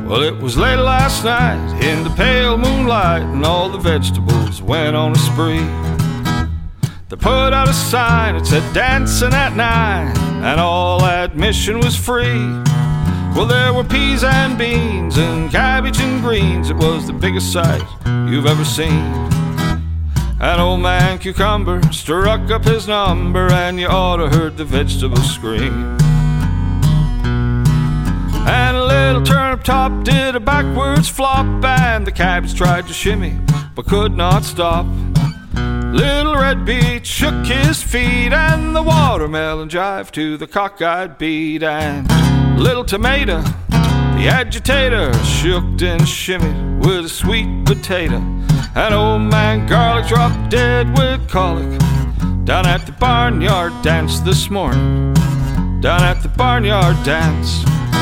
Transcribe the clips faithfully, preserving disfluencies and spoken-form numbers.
Well, it was late last night in the pale moonlight, and all the vegetables went on a spree. They put out a sign that said dancing at nine, and all admission was free. Well, there were peas and beans and cabbage and greens. It was the biggest sight you've ever seen. An old man cucumber struck up his number, and you oughta heard the vegetables scream. And a little turnip top did a backwards flop, and the cabbage tried to shimmy but could not stop. Little red beet shook his feet, and the watermelon jived to the cockeyed beat. And little tomato, the agitator, shook and shimmied with a sweet potato. And old man garlic dropped dead with colic down at the barnyard dance this morning. Down at the barnyard dance.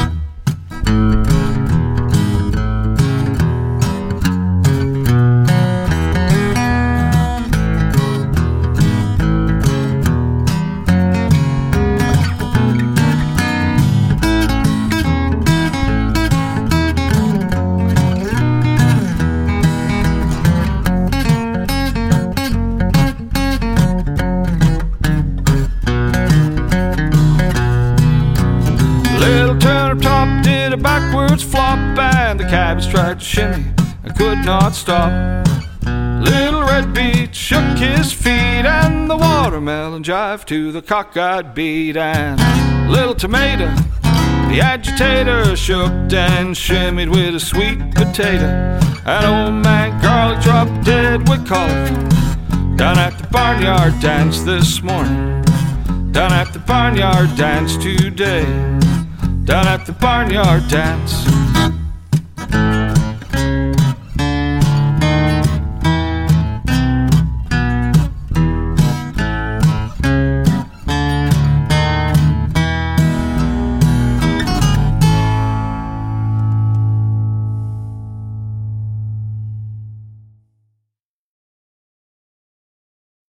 Flop, and the cabbage tried to shimmy and could not stop. Little red beet shook his feet, and the watermelon jived to the cockeyed beat. And little tomato, the agitator, shook and shimmied with a sweet potato. And old man garlic dropped dead with colic down at the barnyard dance this morning. Down at the barnyard dance today. Down at the barnyard dance.